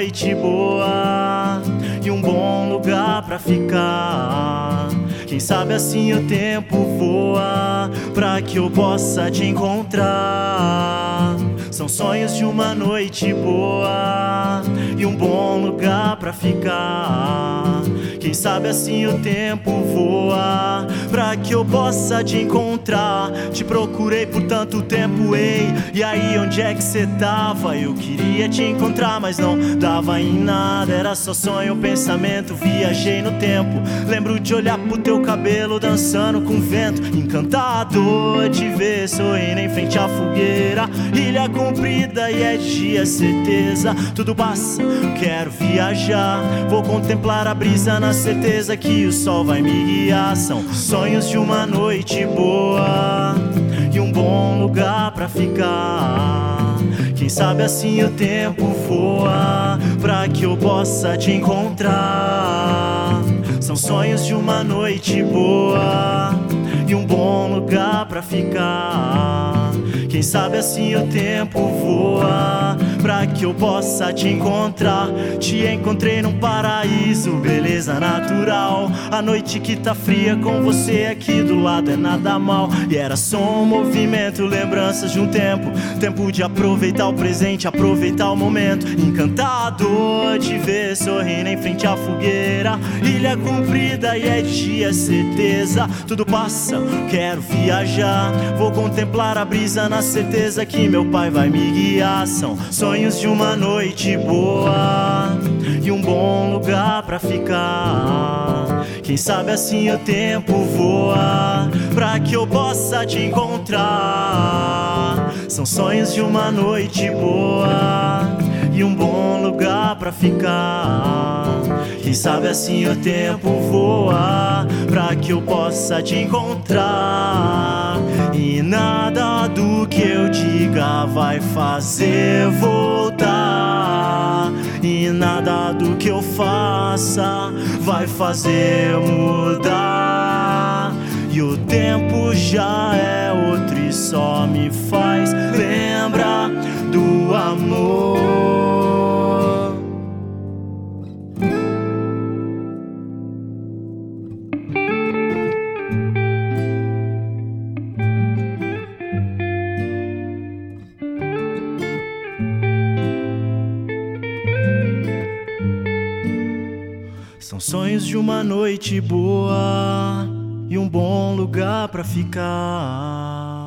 noite boa e um bom lugar pra ficar. Quem sabe assim o tempo voa pra que eu possa te encontrar. São sonhos de uma noite boa e um bom lugar pra ficar. Quem sabe assim o tempo voa pra que eu possa te encontrar. Te procurei por tanto tempo, ei, e aí onde é que cê tava? Eu queria te encontrar, mas não dava em nada. Era só sonho, pensamento, viajei no tempo. Lembro de olhar pro teu cabelo dançando com o vento. Encantado de ver sorrindo em frente à fogueira. Ilha comprida e é dia, certeza. Tudo passa, quero viajar. Vou contemplar a brisa na certeza que o sol vai me guiar. São sonhos de uma noite boa e um bom lugar pra ficar. Quem sabe assim o tempo voa pra que eu possa te encontrar. São sonhos de uma noite boa e um bom lugar pra ficar. Quem sabe assim o tempo voa pra que eu possa te encontrar. Te encontrei num paraíso, beleza natural. A noite que tá fria com você aqui do lado é nada mal. E era só um movimento, lembranças de um tempo. Tempo de aproveitar o presente, aproveitar o momento. Encantado de ver sorrindo em frente à fogueira. Ilha comprida e é dia, certeza. Tudo passa, quero viajar. Vou contemplar a brisa na certeza que meu pai vai me guiar. São sonhos de uma noite boa e um bom lugar pra ficar. Quem sabe assim o tempo voa pra que eu possa te encontrar. São sonhos de uma noite boa e um bom lugar pra ficar. Quem sabe assim o tempo voa pra que eu possa te encontrar. E nada do que eu diga vai fazer voltar. E nada do que eu faça vai fazer mudar. E o tempo já é outro e só me faz lembrar do amor. São sonhos de uma noite boa e um bom lugar pra ficar.